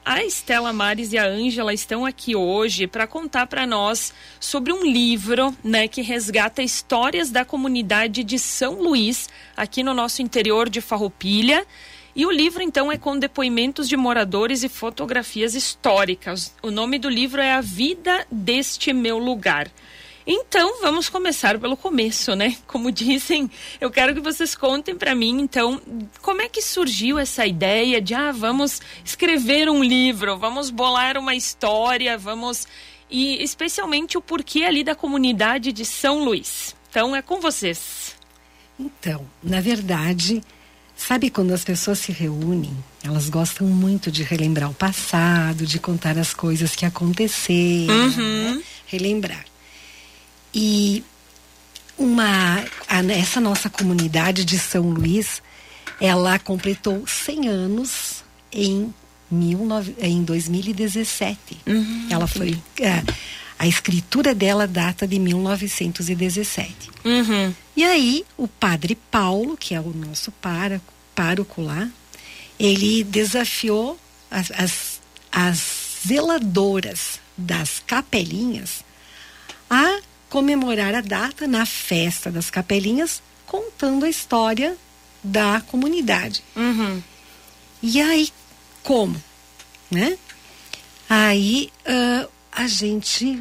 a Estela Mares e a Ângela estão aqui hoje para contar para nós sobre um livro, né, que resgata histórias da comunidade de São Luís, aqui no nosso interior de Farroupilha. E o livro, então, é com depoimentos de moradores e fotografias históricas. O nome do livro é A Vida deste Meu Lugar. Então, vamos começar pelo começo, né? Como dizem, eu quero que vocês contem para mim, então, como é que surgiu essa ideia de, vamos escrever um livro, vamos bolar uma história, e especialmente o porquê ali da comunidade de São Luís. Então, é com vocês. Então, na verdade, sabe quando as pessoas se reúnem, elas gostam muito de relembrar o passado, de contar as coisas que aconteceram, né? Relembrar. E essa nossa comunidade de São Luís, ela completou 100 anos em 2017. Ela foi... A escritura dela data de 1917. E aí, o padre Paulo, que é o nosso pároco lá, ele desafiou as zeladoras das capelinhas a comemorar a data na festa das capelinhas, contando a história da comunidade. E aí, como? Né? Aí, a gente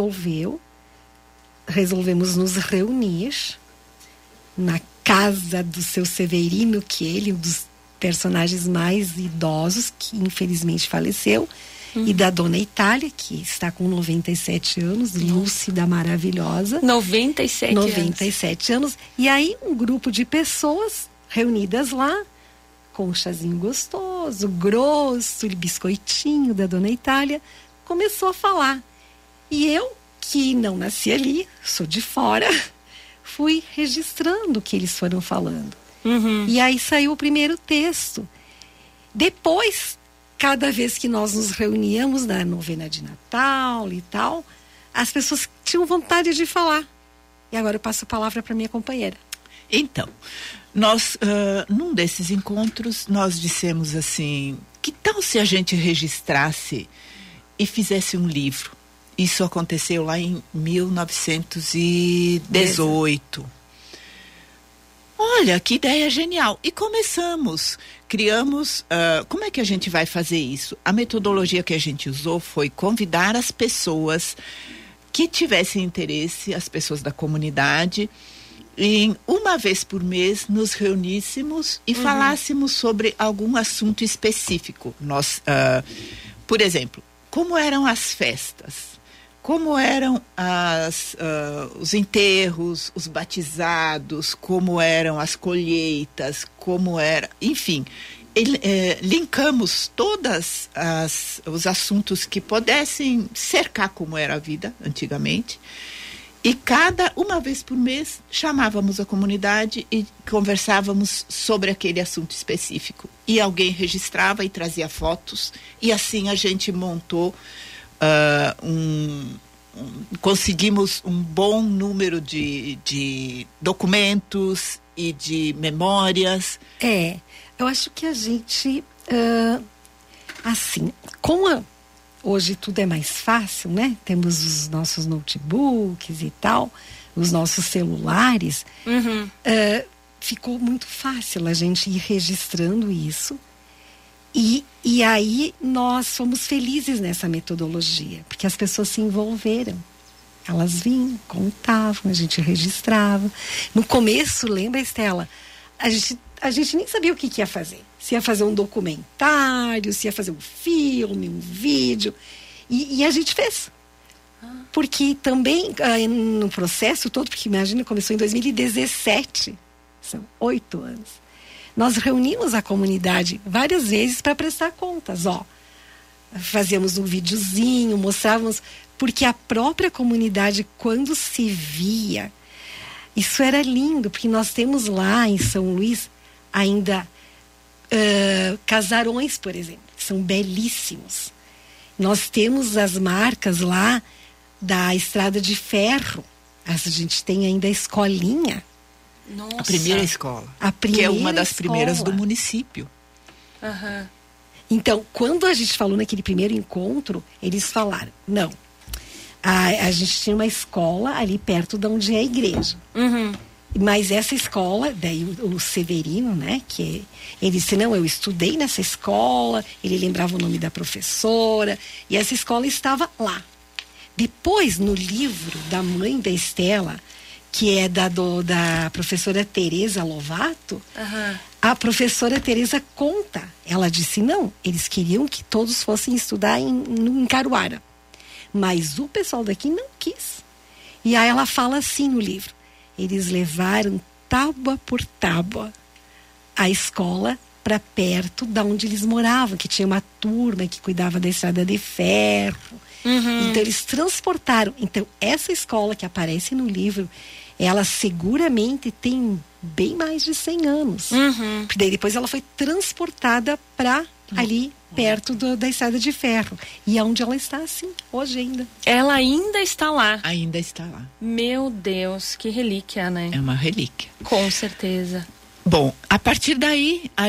resolvemos nos reunir na casa do seu Severino, que ele, um dos personagens mais idosos, que infelizmente faleceu, e da Dona Itália, que está com 97 anos, lúcida, maravilhosa. 97 anos. E aí, um grupo de pessoas reunidas lá, com um chazinho gostoso, grosso, biscoitinho da Dona Itália, começou a falar. E eu, que não nasci ali, sou de fora, fui registrando o que eles foram falando. E aí saiu o primeiro texto. Depois, cada vez que nós nos reuníamos na novena de Natal e tal, as pessoas tinham vontade de falar. E agora eu passo a palavra para minha companheira. Então, nós, num desses encontros, nós dissemos assim, que tal se a gente registrasse e fizesse um livro? Isso aconteceu lá em 1918. Olha, que ideia genial. E criamos, como é que a gente vai fazer isso? A metodologia que a gente usou foi convidar as pessoas que tivessem interesse, as pessoas da comunidade, em uma vez por mês nos reuníssemos e falássemos sobre algum assunto específico. Nós, por exemplo, como eram as festas? Como eram os enterros, os batizados, como eram as colheitas, enfim, linkamos todos os assuntos que pudessem cercar como era a vida antigamente, e uma vez por mês, chamávamos a comunidade e conversávamos sobre aquele assunto específico. E alguém registrava e trazia fotos, e assim a gente montou conseguimos um bom número de documentos e de memórias. Eu acho que a gente, assim, hoje tudo é mais fácil, né? Temos os nossos notebooks e tal, os nossos celulares. Ficou muito fácil a gente ir registrando isso. E aí nós fomos felizes nessa metodologia, porque as pessoas se envolveram. Elas vinham, contavam, a gente registrava. No começo, lembra, Estela? A gente nem sabia o que ia fazer. Se ia fazer um documentário, se ia fazer um filme, um vídeo. E a gente fez. Porque também, no processo todo, porque imagina, começou em 2017. São 8 anos. Nós reunimos a comunidade várias vezes para prestar contas, fazíamos um videozinho, mostrávamos, porque a própria comunidade, quando se via, isso era lindo, porque nós temos lá em São Luís ainda casarões, por exemplo, que são belíssimos. Nós temos as marcas lá da estrada de ferro, a gente tem ainda a escolinha. Nossa. A primeira escola. A primeira que é uma das escola. Primeiras do município. Então, quando a gente falou naquele primeiro encontro, eles falaram, não, a gente tinha uma escola ali perto de onde é a igreja. Mas essa escola, daí o Severino, né, ele disse, não, eu estudei nessa escola, ele lembrava o nome da professora, e essa escola estava lá. Depois, no livro da mãe da Estela, que é da professora Teresa Lovato, a professora Teresa conta, ela disse, não, eles queriam que todos fossem estudar em Caruara, mas o pessoal daqui não quis. E aí ela fala assim no livro, eles levaram tábua por tábua a escola para perto da onde eles moravam, que tinha uma turma que cuidava da estrada de ferro. Então eles transportaram. Então essa escola que aparece no livro, ela seguramente tem bem mais de 100 anos. Porque daí depois ela foi transportada para ali perto da estrada de ferro. E é onde ela está, assim, hoje ainda. Ela ainda está lá. Ainda está lá. Meu Deus, que relíquia, né? É uma relíquia. Com certeza. Bom, a partir daí a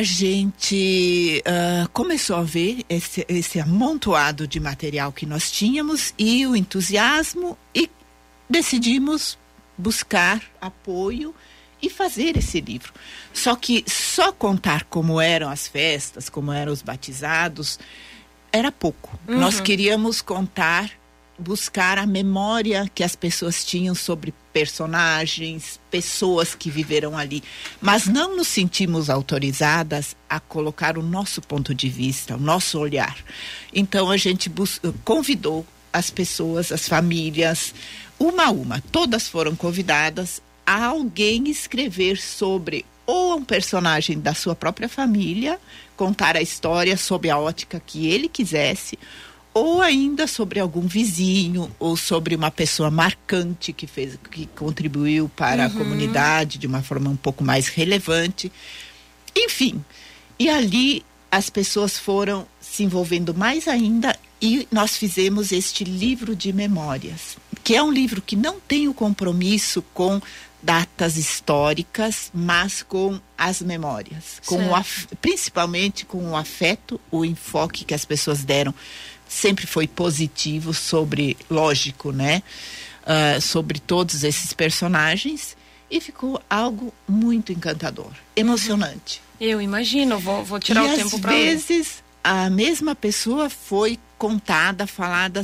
gente começou a ver esse amontoado de material que nós tínhamos e o entusiasmo, e decidimos buscar apoio e fazer esse livro. Só que só contar como eram as festas, como eram os batizados, era pouco. Nós queríamos buscar a memória que as pessoas tinham sobre personagens, pessoas que viveram ali. Mas não nos sentimos autorizadas a colocar o nosso ponto de vista, o nosso olhar. Então a gente convidou as pessoas, as famílias, uma a uma, todas foram convidadas a alguém escrever sobre ou um personagem da sua própria família, contar a história sob a ótica que ele quisesse, ou ainda sobre algum vizinho, ou sobre uma pessoa marcante que contribuiu para a comunidade de uma forma um pouco mais relevante. Enfim, e ali as pessoas foram se envolvendo mais ainda e nós fizemos este livro de memórias, que é um livro que não tem o compromisso com datas históricas, mas com as memórias, principalmente com o afeto, o enfoque que as pessoas deram sempre foi positivo lógico, né? Sobre todos esses personagens, e ficou algo muito encantador, emocionante. Eu imagino, vou tirar o tempo para ler. Às vezes a mesma pessoa foi falada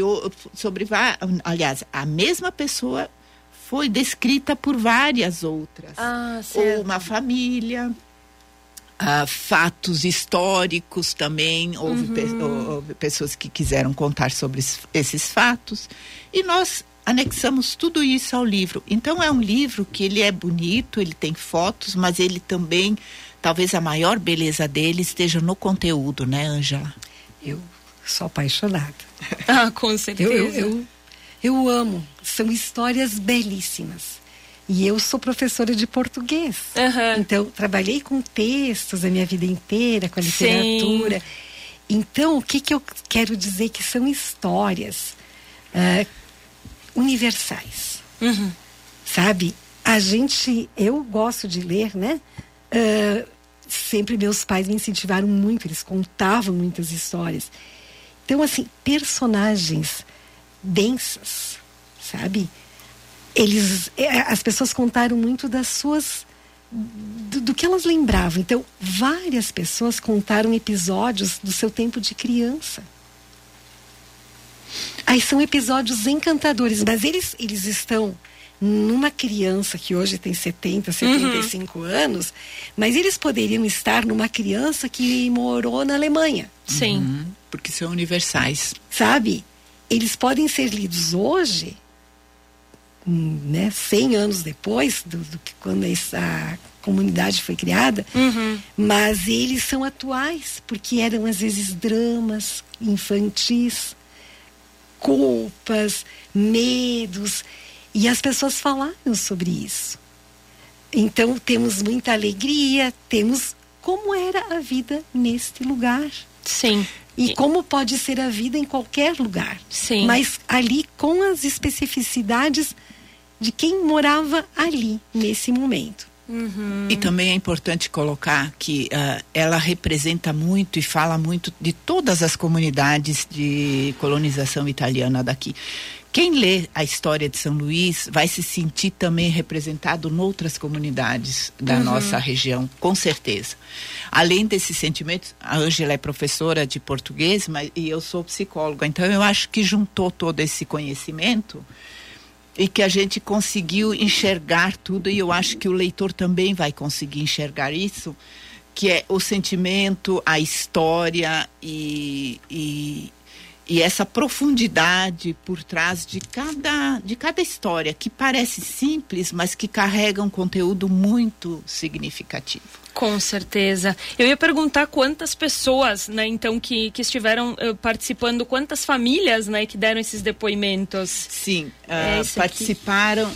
aliás, a mesma pessoa foi descrita por várias outras. Ou uma família, fatos históricos também, houve pessoas que quiseram contar sobre esses fatos, e nós anexamos tudo isso ao livro. Então é um livro que ele é bonito, ele tem fotos, mas ele também, talvez a maior beleza dele esteja no conteúdo, né, Ângela? Eu sou apaixonada. Com certeza. Eu amo, são histórias belíssimas. E eu sou professora de português. Então, trabalhei com textos a minha vida inteira, com a literatura. Sim. Então, o que eu quero dizer que são histórias universais. Sabe? Eu gosto de ler, né? Sempre meus pais me incentivaram muito, eles contavam muitas histórias. Então, assim, personagens densas, sabe? As pessoas contaram muito das suas, do que elas lembravam. Então, várias pessoas contaram episódios do seu tempo de criança. Aí são episódios encantadores, mas eles estão numa criança que hoje tem 70, 75 anos, mas eles poderiam estar numa criança que morou na Alemanha. Sim. Porque são universais. Sabe? Eles podem ser lidos hoje, né, 100 anos depois do que quando essa comunidade foi criada, mas eles são atuais, porque eram às vezes dramas infantis, culpas, medos, e as pessoas falaram sobre isso. Então temos muita alegria, temos como era a vida neste lugar. Sim. E como pode ser a vida em qualquer lugar. Sim. Mas ali com as especificidades de quem morava ali, nesse momento. E também é importante colocar que ela representa muito e fala muito de todas as comunidades de colonização italiana daqui. Quem lê a história de São Luís vai se sentir também representado em outras comunidades da nossa região, com certeza. Além desses sentimentos, a Ângela é professora de português, e eu sou psicóloga, então eu acho que juntou todo esse conhecimento e que a gente conseguiu enxergar tudo, e eu acho que o leitor também vai conseguir enxergar isso, que é o sentimento, a história e essa profundidade por trás de cada história, que parece simples, mas que carrega um conteúdo muito significativo. Com certeza. Eu ia perguntar quantas pessoas, né, então, que estiveram participando, quantas famílias, né, que deram esses depoimentos. Sim, participaram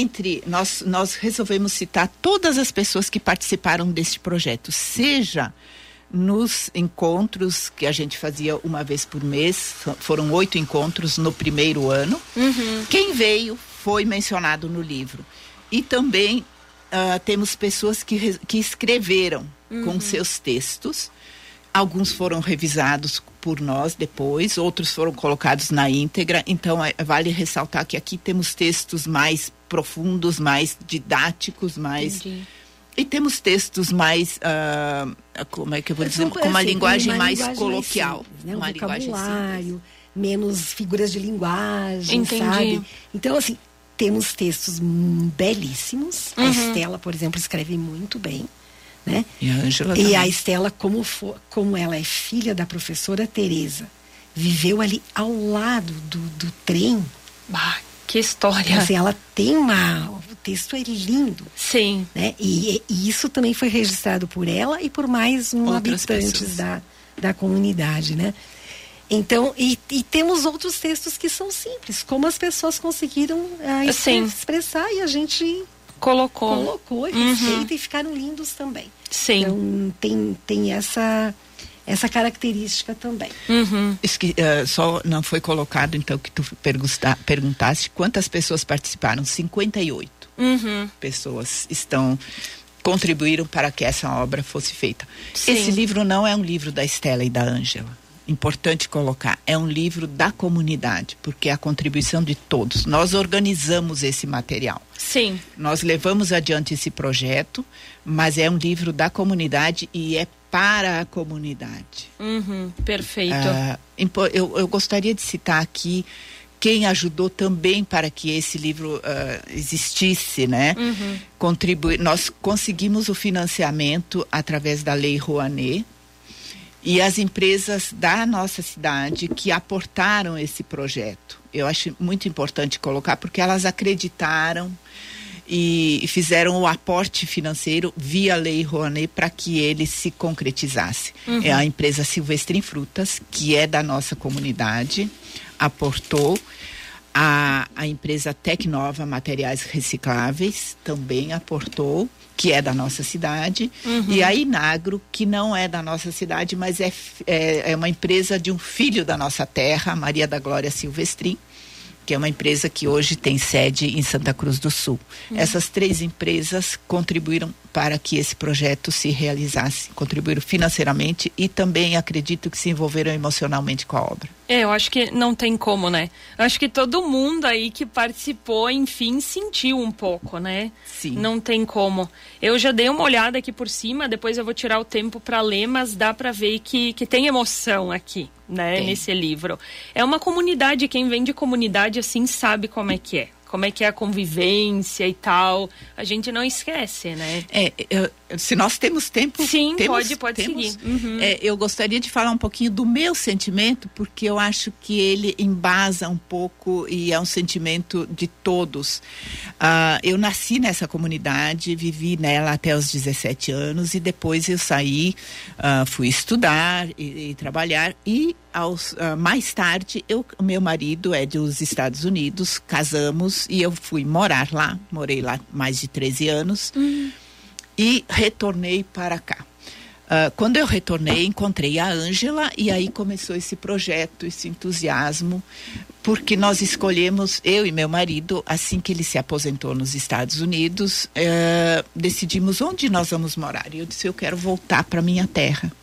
nós resolvemos citar todas as pessoas que participaram deste projeto, seja nos encontros que a gente fazia uma vez por mês, foram 8 encontros no primeiro ano. Quem veio foi mencionado no livro. E também temos pessoas que escreveram com seus textos. Alguns foram revisados por nós depois, outros foram colocados na íntegra. Então, vale ressaltar que aqui temos textos mais profundos, mais didáticos, mais... Entendi. E temos textos mais, como é que eu vou dizer, com uma linguagem mais coloquial. Mais simples, né? Um vocabulário, menos figuras de linguagem, sabe? Então, assim, temos textos belíssimos. A Estela, por exemplo, escreve muito bem, né? E a Ângela também. E a Estela, como ela é filha da professora Teresa, viveu ali ao lado do trem. Que história! Assim, ela tem o texto é lindo. Sim. Né? E isso também foi registrado por ela e por mais habitantes da comunidade, né? Então, e temos outros textos que são simples, como as pessoas conseguiram expressar, e a gente colocou e respeita, e ficaram lindos também. Sim. Então, tem essa característica também. Só não foi colocado, então, que tu perguntaste quantas pessoas participaram. 58 pessoas contribuíram para que essa obra fosse feita. Sim. Esse livro não é um livro da Estela e da Ângela. Importante colocar, é um livro da comunidade, porque é a contribuição de todos. Nós organizamos esse material. Sim. Nós levamos adiante esse projeto, mas é um livro da comunidade e é para a comunidade. Perfeito. Eu gostaria de citar aqui quem ajudou também para que esse livro existisse, né? Nós conseguimos o financiamento através da Lei Rouanet, e as empresas da nossa cidade que aportaram esse projeto. Eu acho muito importante colocar, porque elas acreditaram e fizeram o aporte financeiro via Lei Rouanet para que ele se concretizasse. É a empresa Silvestrin Frutas, que é da nossa comunidade, aportou. A empresa Tecnova Materiais Recicláveis também aportou, que é da nossa cidade. E a Inagro, que não é da nossa cidade, mas é uma empresa de um filho da nossa terra, Maria da Glória Silvestrin, que é uma empresa que hoje tem sede em Santa Cruz do Sul. Essas 3 empresas contribuíram para que esse projeto se realizasse, contribuíram financeiramente e também acredito que se envolveram emocionalmente com a obra. Eu acho que não tem como, né? Eu acho que todo mundo aí que participou, enfim, sentiu um pouco, né? Sim. Não tem como. Eu já dei uma olhada aqui por cima, depois eu vou tirar o tempo para ler, mas dá para ver que tem emoção aqui, né? Nesse livro. É uma comunidade, quem vem de comunidade assim sabe como é que é. Como é que é a convivência e tal. A gente não esquece, né? Se nós temos tempo... Sim, pode seguir. Eu gostaria de falar um pouquinho do meu sentimento, porque eu acho que ele embasa um pouco e é um sentimento de todos. Eu nasci nessa comunidade, vivi nela até os 17 anos e depois eu saí, fui estudar e trabalhar e mais tarde, o meu marido é dos Estados Unidos, casamos e eu fui morar lá, morei lá mais de 13 anos e retornei para cá. Quando eu retornei, encontrei a Ângela e aí começou esse projeto, esse entusiasmo, porque nós escolhemos, eu e meu marido, assim que ele se aposentou nos Estados Unidos, decidimos onde nós vamos morar. E eu disse, eu quero voltar para minha terra.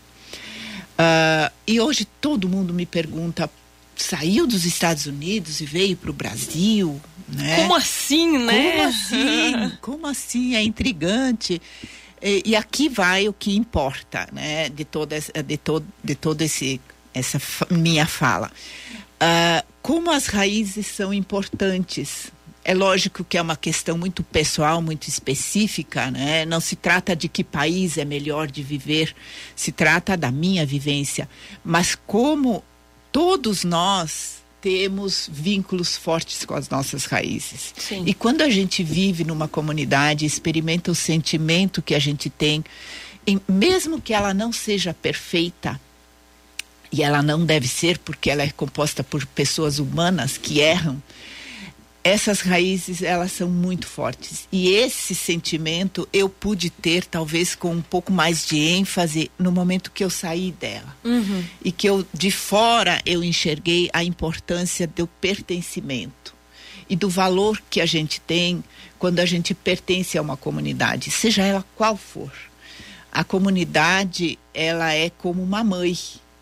E hoje todo mundo me pergunta, saiu dos Estados Unidos e veio para o Brasil, né? Como assim, né? Como assim? Como assim? É intrigante. E aqui vai o que importa, né? De toda essa minha fala. Como as raízes são importantes. É lógico que é uma questão muito pessoal, muito específica, né? Não se trata de que país é melhor de viver, se trata da minha vivência. Mas como todos nós temos vínculos fortes com as nossas raízes. Sim. E quando a gente vive numa comunidade, experimenta o sentimento que a gente tem, mesmo que ela não seja perfeita, e ela não deve ser porque ela é composta por pessoas humanas que erram, essas raízes, elas são muito fortes. E esse sentimento eu pude ter, talvez, com um pouco mais de ênfase no momento que eu saí dela. Uhum. E que de fora eu enxerguei a importância do pertencimento. E do valor que a gente tem quando a gente pertence a uma comunidade, seja ela qual for. A comunidade, ela é como uma mãe.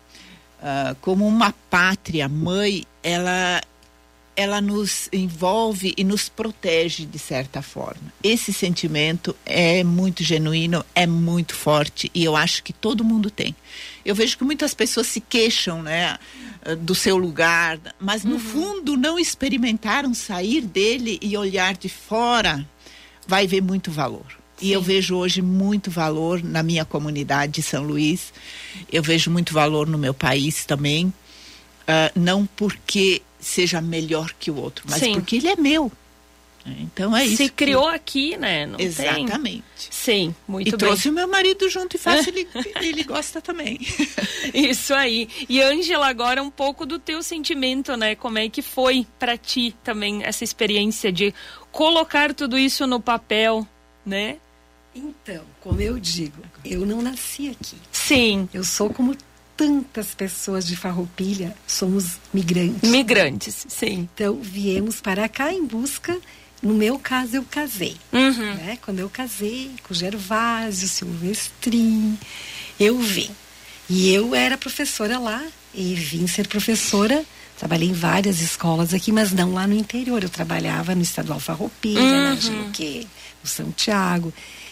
Como uma pátria. Mãe, ela nos envolve e nos protege de certa forma. Esse sentimento é muito genuíno, é muito forte e eu acho que todo mundo tem. Eu vejo que muitas pessoas se queixam, né, do seu lugar, mas no fundo não experimentaram sair dele e olhar de fora, vai ver muito valor. Sim. E eu vejo hoje muito valor na minha comunidade de São Luís, eu vejo muito valor no meu país também, não porque seja melhor que o outro, mas Sim. porque ele é meu. Então é isso. Se criou aqui, né? Não exatamente. Tem. Sim, muito e bem. Trouxe o meu marido junto e fácil, ele gosta também. Isso aí. E Ângela, agora um pouco do teu sentimento, né? Como é que foi para ti também essa experiência de colocar tudo isso no papel, né? Então, como eu digo, eu não nasci aqui. Sim. Eu sou como tantas pessoas de Farroupilha, somos migrantes. Migrantes, sim. Então, viemos para cá em busca, no meu caso, eu casei. Uhum. Né? Quando eu casei com o Gervásio, Silvestrin, eu vim. E eu era professora lá, e vim ser professora, trabalhei em várias escolas aqui, mas não lá no interior. Eu trabalhava no Estadual Farroupilha, na Giloquê, no Santiago.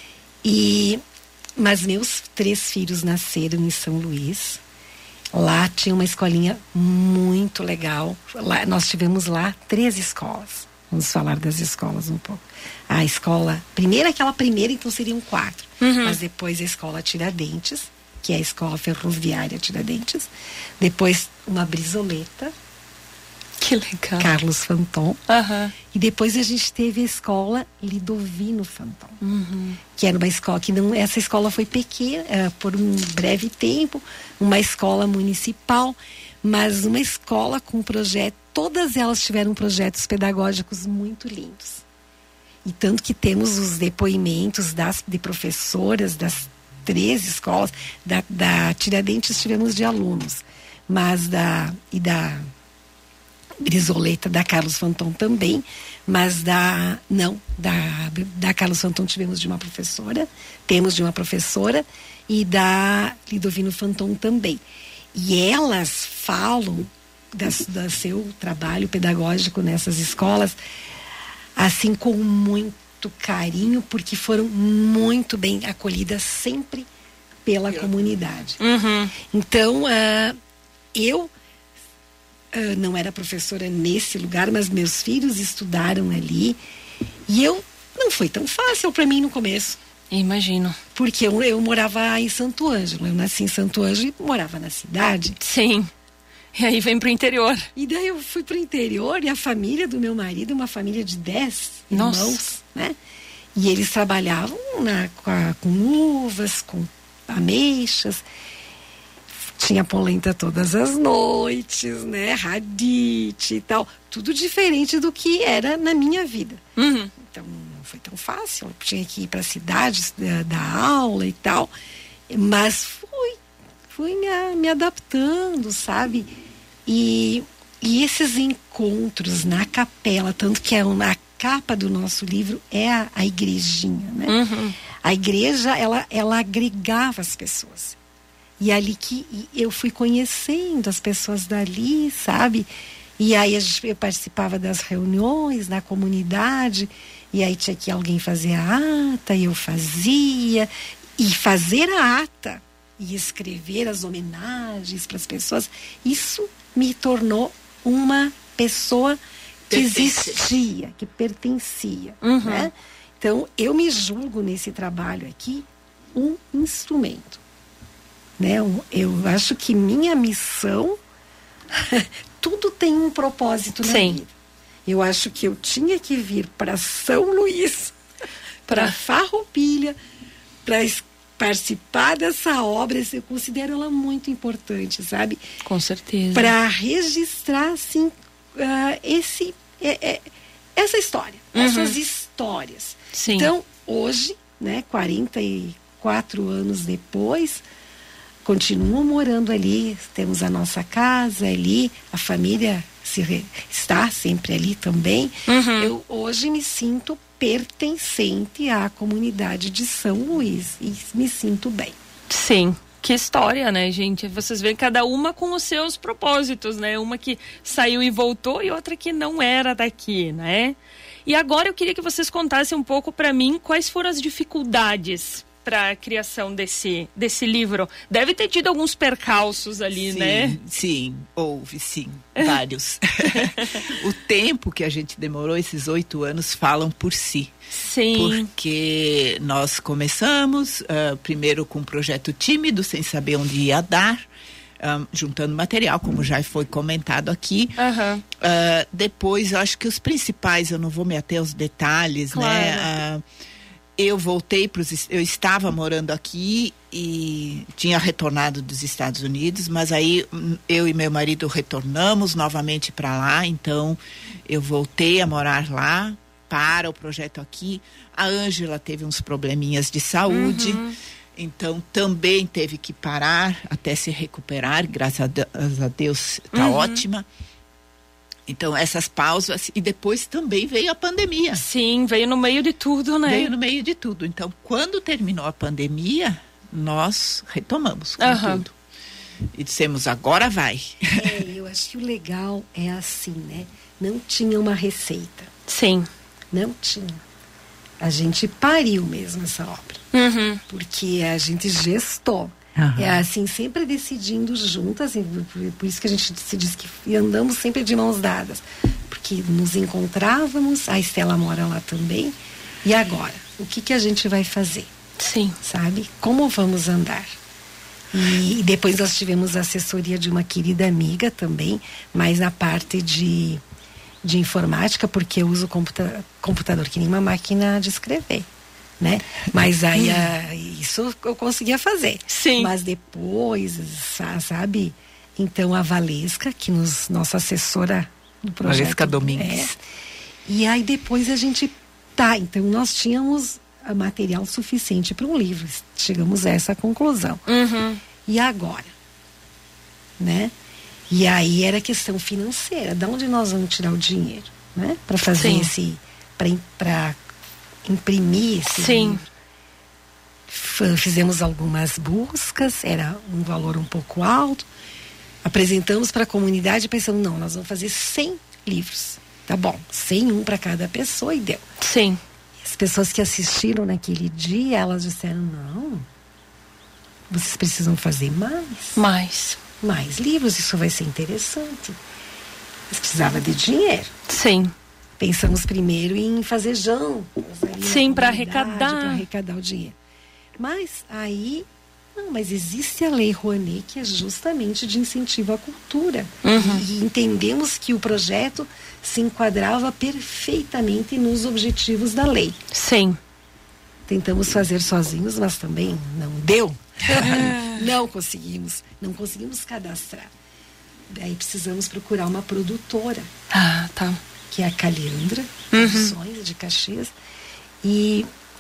Mas meus 3 filhos nasceram em São Luís. Lá tinha uma escolinha muito legal. Nós tivemos lá 3 escolas. Vamos falar das escolas um pouco. A escola, aquela primeira, então seriam 4. Mas depois a escola Tiradentes, que é a escola ferroviária Tiradentes. Depois uma Brizoleta. Que legal. Carlos Fanton. Uhum. E depois a gente teve a escola Lidovino Fanton. Que era uma escola que não... Essa escola foi pequena, por um breve tempo. Uma escola municipal. Mas uma escola com projeto... Todas elas tiveram projetos pedagógicos muito lindos. E tanto que temos os depoimentos de professoras das 3 escolas. Da Tiradentes tivemos de alunos. Mas da Brizoleta, da Carlos Fanton também, mas da Carlos Fanton temos de uma professora, e da Lidovino Fanton também. E elas falam do seu trabalho pedagógico nessas escolas, assim, com muito carinho, porque foram muito bem acolhidas sempre pela comunidade. Então, eu não era professora nesse lugar, mas meus filhos estudaram ali. E não foi tão fácil para mim no começo. Imagino. Porque eu morava em Santo Ângelo. Eu nasci em Santo Ângelo e morava na cidade. Sim. E aí vem pro interior. E daí eu fui pro interior e a família do meu marido, uma família de 10 irmãos, né? E eles trabalhavam com uvas, com ameixas. Tinha polenta todas as noites, né? Radite e tal. Tudo diferente do que era na minha vida. Então, não foi tão fácil. Eu tinha que ir para a cidade dar aula e tal. Mas fui me adaptando, sabe? E esses encontros na capela, tanto que a capa do nosso livro é a igrejinha, né? Uhum. A igreja, ela agregava as pessoas. E ali que eu fui conhecendo as pessoas dali, sabe? E aí eu participava das reuniões na comunidade, e aí tinha que alguém fazer a ata, e eu fazia. E fazer a ata e escrever as homenagens para as pessoas, isso me tornou uma pessoa que existia, que pertencia. Uhum. Né? Então, eu me julgo nesse trabalho aqui um instrumento. Né? Eu acho que minha missão, tudo tem um propósito na vida. Eu acho que eu tinha que vir para São Luís, para Farroupilha, para participar dessa obra. Eu considero ela muito importante, sabe? Com certeza. Para registrar, assim, essa história, essas histórias. Sim. Então, hoje, né, 44 anos depois, continuo morando ali, temos a nossa casa ali, a família está sempre ali também. Uhum. Eu hoje me sinto pertencente à comunidade de São Luís e me sinto bem. Sim. Que história, né, gente? Vocês veem cada uma com os seus propósitos, né? Uma que saiu e voltou e outra que não era daqui, né? E agora eu queria que vocês contassem um pouco para mim quais foram as dificuldades para a criação desse livro. Deve ter tido alguns percalços ali, sim, né? Sim, houve sim, vários. O tempo que a gente demorou, esses 8 anos, falam por si. Sim. Porque nós começamos primeiro com um projeto tímido, sem saber onde ia dar, juntando material, como já foi comentado aqui. Uhum. Depois, eu acho que os principais, eu não vou me ater aos detalhes, claro. né? Eu voltei eu estava morando aqui e tinha retornado dos Estados Unidos, mas aí eu e meu marido retornamos novamente para lá, então eu voltei a morar lá para o projeto aqui. A Ângela teve uns probleminhas de saúde, então também teve que parar até se recuperar, graças a Deus está ótima. Então, essas pausas, e depois também veio a pandemia. Sim, veio no meio de tudo, né? Veio no meio de tudo. Então, quando terminou a pandemia, nós retomamos com tudo. E dissemos, agora vai. Eu acho que o legal é assim, né? Não tinha uma receita. Sim. Não tinha. A gente pariu mesmo essa obra. Porque a gente gestou. É assim, sempre decidindo juntas, por isso que a gente se diz que andamos sempre de mãos dadas, porque nos encontrávamos, a Estela mora lá também, e agora, o que a gente vai fazer? Sim. Sabe? Como vamos andar? E depois nós tivemos a assessoria de uma querida amiga também, mas na parte de informática, porque eu uso computador que nem uma máquina de escrever. Né? Mas aí isso eu conseguia fazer. Sim. Mas depois, sabe? Então a Valesca, que nossa assessora do projeto. Valesca Domingues. E aí depois a gente então nós tínhamos material suficiente para um livro. Chegamos a essa conclusão. E agora? Né? E aí era questão financeira. De onde nós vamos tirar o dinheiro? Né? Para fazer para imprimir esse livro. Fizemos algumas buscas, era um valor um pouco alto, apresentamos para a comunidade, pensando, não, nós vamos fazer 100 livros, tá bom, 100 para cada pessoa, e deu. Sim. As pessoas que assistiram naquele dia, elas disseram, não, vocês precisam fazer mais livros, isso vai ser interessante. Mas precisava de dinheiro. Sim. Pensamos primeiro em fazer jão. Sim, para arrecadar. Para arrecadar o dinheiro. Mas aí, mas existe a Lei Rouanet, que é justamente de incentivo à cultura. E entendemos que o projeto se enquadrava perfeitamente nos objetivos da lei. Sim. Tentamos fazer sozinhos, mas também não deu. Não conseguimos cadastrar. Daí precisamos procurar uma produtora. Tá. Que é a Caliandra Produções de Caxias, e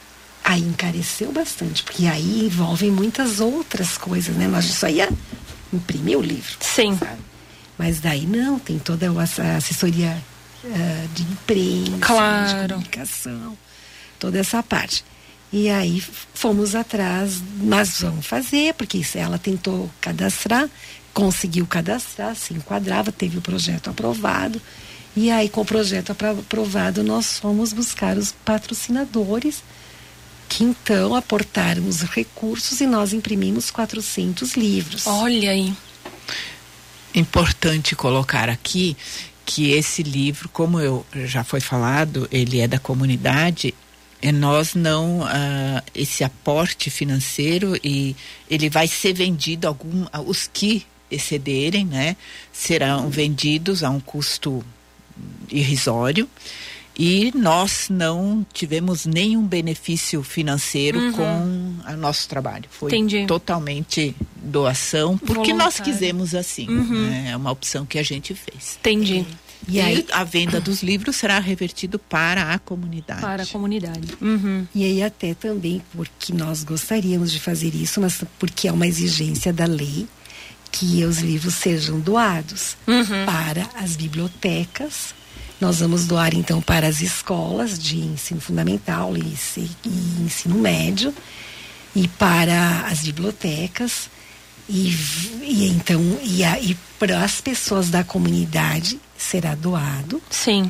Aí encareceu bastante, porque aí envolvem muitas outras coisas, né? Nós só ia imprimir o livro. Sim. Sabe? Mas daí não, tem toda a assessoria de imprensa, claro, de comunicação, toda essa parte. E aí fomos atrás, nós vamos fazer, porque ela tentou cadastrar, conseguiu cadastrar, se enquadrava, teve o projeto aprovado. E aí, com o projeto aprovado, nós fomos buscar os patrocinadores, que então aportaram os recursos e nós imprimimos 400 livros. Olha aí. Importante colocar aqui que esse livro, como já foi falado, ele é da comunidade, e nós não, esse aporte financeiro, e ele vai ser vendido, os que excederem, né, serão vendidos a um custo irrisório, e nós não tivemos nenhum benefício financeiro com o nosso trabalho. Foi totalmente doação, porque nós quisemos assim. Né? É uma opção que a gente fez. Entendi. E aí a venda dos livros será revertido para a comunidade. Para a comunidade. E aí até também porque nós gostaríamos de fazer isso, mas porque é uma exigência da lei que os livros sejam doados para as bibliotecas. Nós vamos doar então para as escolas de ensino fundamental e ensino médio e para as bibliotecas e para as pessoas da comunidade será doado. Sim.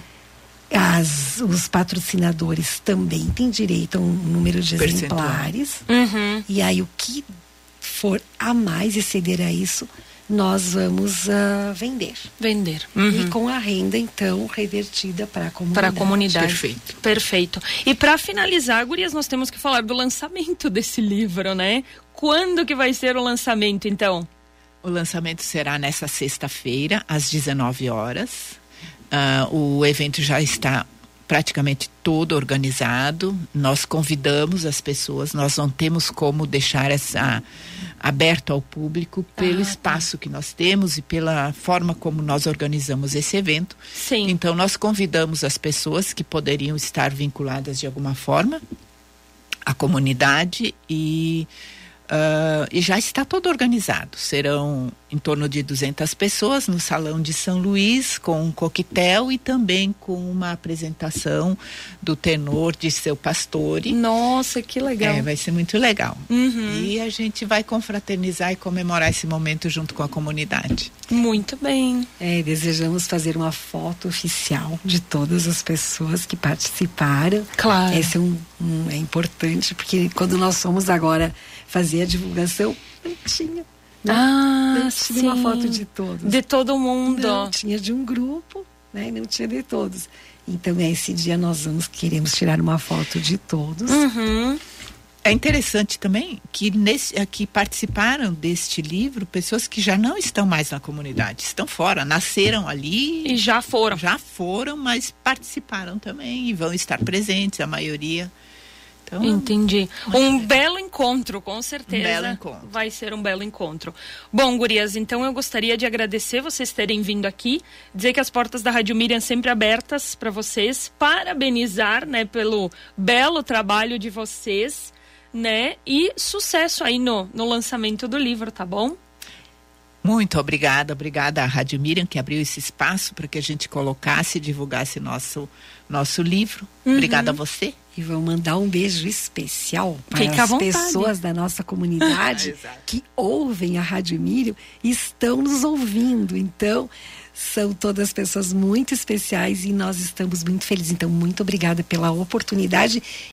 Os patrocinadores também têm direito a um número de exemplares. E aí o que for a mais exceder a isso, nós vamos vender. E com a renda, então, revertida para a comunidade. Para a comunidade. Perfeito. Perfeito. E para finalizar, gurias, nós temos que falar do lançamento desse livro, né? Quando que vai ser o lançamento, então? O lançamento será nessa sexta-feira, às 19 horas. O evento já está praticamente todo organizado. Nós convidamos as pessoas, nós não temos como deixar aberto ao público pelo espaço que nós temos e pela forma como nós organizamos esse evento. Sim. Então nós convidamos as pessoas que poderiam estar vinculadas de alguma forma à comunidade e já está todo organizado. Serão em torno de 200 pessoas no Salão de São Luís, com um coquetel e também com uma apresentação do tenor de Seu Pastore. Nossa, que legal. Vai ser muito legal. E a gente vai confraternizar e comemorar esse momento junto com a comunidade. Muito bem. Desejamos fazer uma foto oficial de todas as pessoas que participaram. Claro. Esse é importante, porque quando nós fomos agora fazer a divulgação, não tinha. Não tinha uma foto de todos. De todo mundo. Não, tinha de um grupo, né? Não tinha de todos. Então, esse dia nós queremos tirar uma foto de todos. É interessante também que que participaram deste livro pessoas que já não estão mais na comunidade, estão fora, nasceram ali. E já foram. Já foram, mas participaram também e vão estar presentes, a maioria. Então, entendi. Um belo encontro, com certeza. Um belo encontro. Vai ser um belo encontro. Bom, gurias, então eu gostaria de agradecer vocês terem vindo aqui, dizer que as portas da Rádio Miriam sempre abertas para vocês, parabenizar, né, pelo belo trabalho de vocês, né, e sucesso aí no lançamento do livro, tá bom? Muito obrigada à Rádio Miriam que abriu esse espaço para que a gente colocasse e divulgasse nosso livro. Obrigada a você. E vou mandar um beijo especial para as pessoas da nossa comunidade que ouvem a Rádio Miriam e estão nos ouvindo. Então, são todas pessoas muito especiais e nós estamos muito felizes. Então, muito obrigada pela oportunidade